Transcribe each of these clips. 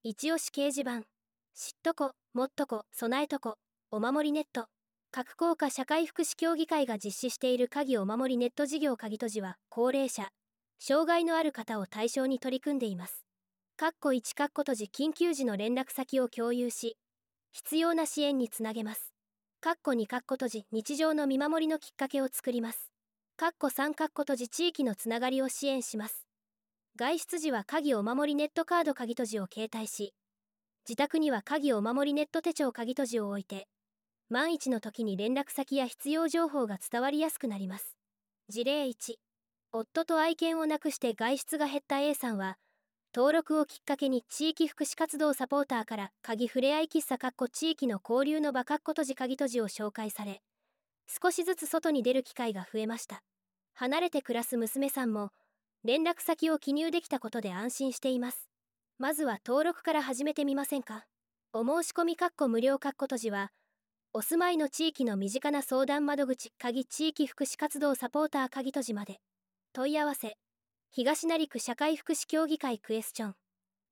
一押し掲示板、知っとこ、もっとこ、備えとこ、お守りネット。各校科社会福祉協議会が実施している鍵お守りネット事業鍵閉じは、高齢者、障害のある方を対象に取り組んでいます。1閉じ緊急時の連絡先を共有し、必要な支援につなげます。2閉じ日常の見守りのきっかけを作ります。3閉じ地域のつながりを支援します。外出時は鍵お守りネットカード鍵閉じを携帯し、自宅には鍵お守りネット手帳鍵閉じを置いて、万一の時に連絡先や必要情報が伝わりやすくなります。事例1、夫と愛犬を亡くして外出が減った A さんは、登録をきっかけに地域福祉活動サポーターから鍵ふれあい喫茶地域の交流の場閉じ鍵閉じを紹介され、少しずつ外に出る機会が増えました。離れて暮らす娘さんも、連絡先を記入できたことで安心しています。まずは登録から始めてみませんか。お申し込み無料閉じは、お住まいの地域の身近な相談窓口鍵地域福祉活動サポーター鍵閉じまで。問い合わせ、東成区社会福祉協議会クエスチョン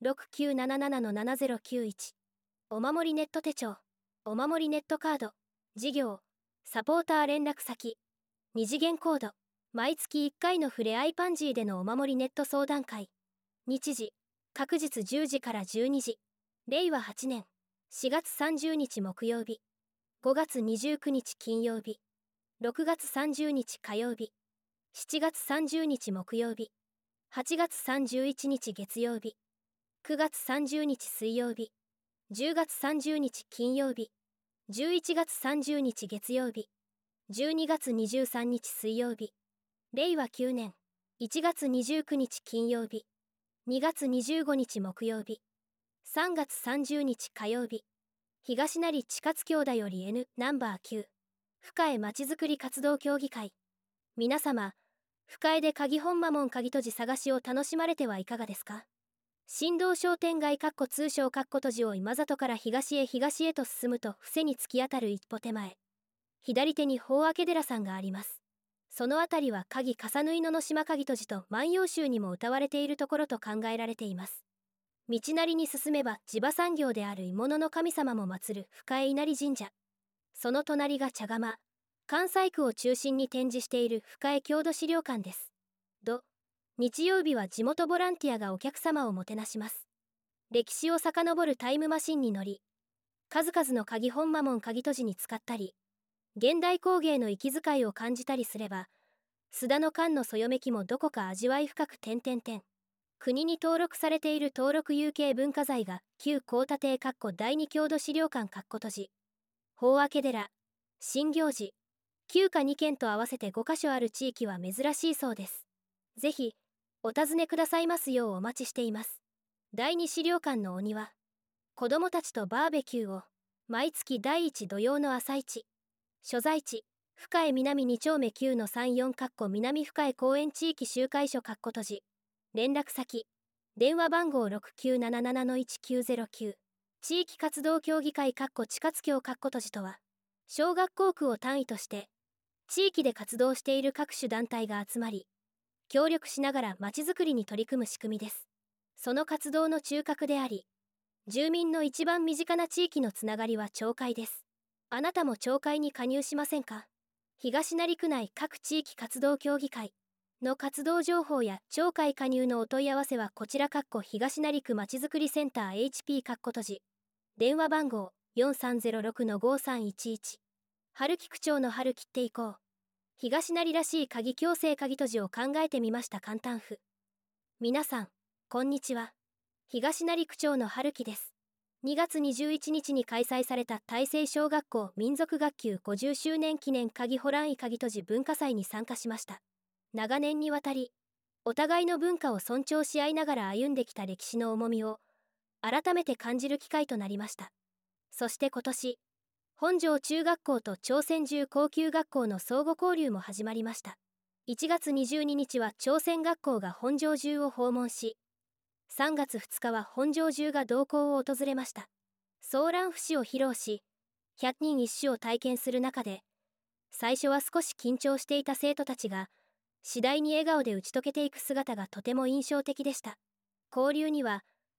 6977-7091。お守りネット手帳、お守りネットカード、事業、サポーター連絡先、二次元コード、毎月1回のふれあいパンジーでのお守りネット相談会。日時、各日10時から12時。令和8年4月30日木曜日、5月29日金曜日、6月30日火曜日、7月30日木曜日、8月31日月曜日、9月30日水曜日、10月30日金曜日、11月30日月曜日、12月23日水曜日、令和9年1月29日金曜日、2月25日木曜日、3月30日火曜日、東成千勝兄弟より N ナンバー9、深江まちづくり活動協議会。皆様、深江で鍵本間門鍵閉じ探しを楽しまれてはいかがですか。新道商店街通称閉じを今里から東へと進むと伏せに突き当たる一歩手前、左手に宝明寺さんがあります。そのあたりは鍵重縫いの島鍵閉じと万葉集にも歌われているところと考えられています。道なりに進めば地場産業である鋳物の神様も祀る深江稲荷神社。その隣が茶釜、関西区を中心に展示している深江郷土資料館です。日曜日は地元ボランティアがお客様をもてなします。歴史を遡るタイムマシンに乗り、数々の鍵本間門鍵閉じに使ったり、現代工芸の息遣いを感じたりすれば、須田の缶のそよめきもどこか味わい深く。国に登録されている登録有形文化財が旧高田邸第二郷土資料館閉じ、宝明寺、新行寺、旧家2軒と合わせて5カ所ある地域は珍しいそうです。ぜひ、お尋ねくださいますようお待ちしています。第二資料館のお庭、子どもたちとバーベキューを、毎月第1土曜の朝市。所在地、深江南2丁目9-34南深江公園地域集会所閉じ。連絡先、電話番号 6977-1909。地域活動協議会地活協閉じとは、小学校区を単位として、地域で活動している各種団体が集まり、協力しながらまちづくりに取り組む仕組みです。その活動の中核であり、住民の一番身近な地域のつながりは町会です。あなたも町会に加入しませんか。東成区内各地域活動協議会の活動情報や町会加入のお問い合わせはこちら東成区まちづくりセンター HP 閉じ。電話番号 4306-5311。春木区長の春切っていこう。東成らしい鍵矯正鍵閉じを考えてみました簡単譜。皆さん、こんにちは。東成区長の春木です。2月21日に開催された大成小学校民族学級50周年記念鍵ホランイ鍵閉じ文化祭に参加しました。長年にわたり、お互いの文化を尊重し合いながら歩んできた歴史の重みを、改めて感じる機会となりました。そして今年、本庄中学校と朝鮮中高級学校の相互交流も始まりました。1月22日は朝鮮学校が本庄中を訪問し、3月2日は本庄中が同校を訪れました。ソーラン節を披露し、百人一首を体験する中で、最初は少し緊張していた生徒たちが、次第に笑顔で打ち解けていく姿がとても印象的でした。交流には、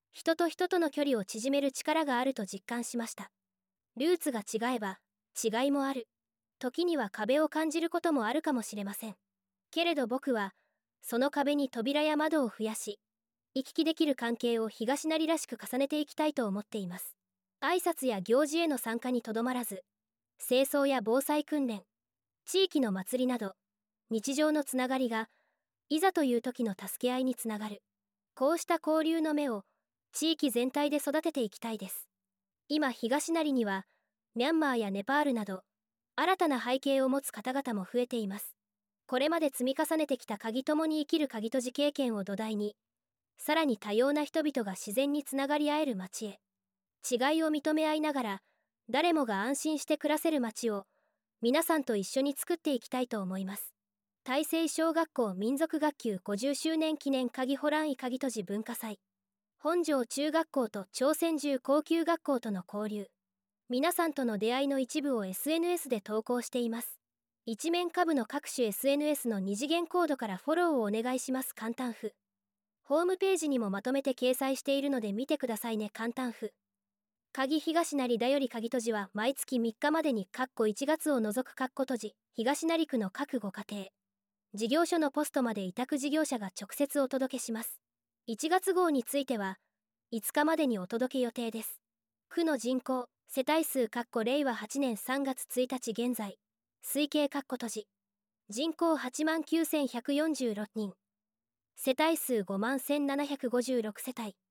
人と人との距離を縮める力があると実感しました。ルーツが違えば、違いもある。時には壁を感じることもあるかもしれません。けれど僕は、その壁に扉や窓を増やし、行き来できる関係を東成らしく重ねていきたいと思っています。挨拶や行事への参加にとどまらず、清掃や防災訓練、地域の祭りなど、日常のつながりが、いざという時の助け合いにつながる。こうした交流の芽を、地域全体で育てていきたいです。今、東成には、ミャンマーやネパールなど、新たな背景を持つ方々も増えています。これまで積み重ねてきた鍵ともに生きる鍵閉じ経験を土台に、さらに多様な人々が自然につながり合える街へ。違いを認め合いながら、誰もが安心して暮らせる街を、皆さんと一緒に作っていきたいと思います。大成小学校民族学級50周年記念鍵ホランイ鍵閉じ文化祭。本庄中学校と朝鮮中高級学校との交流。皆さんとの出会いの一部を SNS で投稿しています。一面下部の各種 SNS の二次元コードからフォローをお願いします。簡単譜。ホームページにもまとめて掲載しているので見てくださいね。簡単譜。鍵東成だより鍵閉じは毎月3日までに1月を除く閉じ東成区の各ご家庭、事業所のポストまで委託事業者が直接お届けします。1月号については5日までにお届け予定です。区の人口、世帯数令和8年3月1日現在、推計閉じ。人口89,146人。世帯数51,756世帯。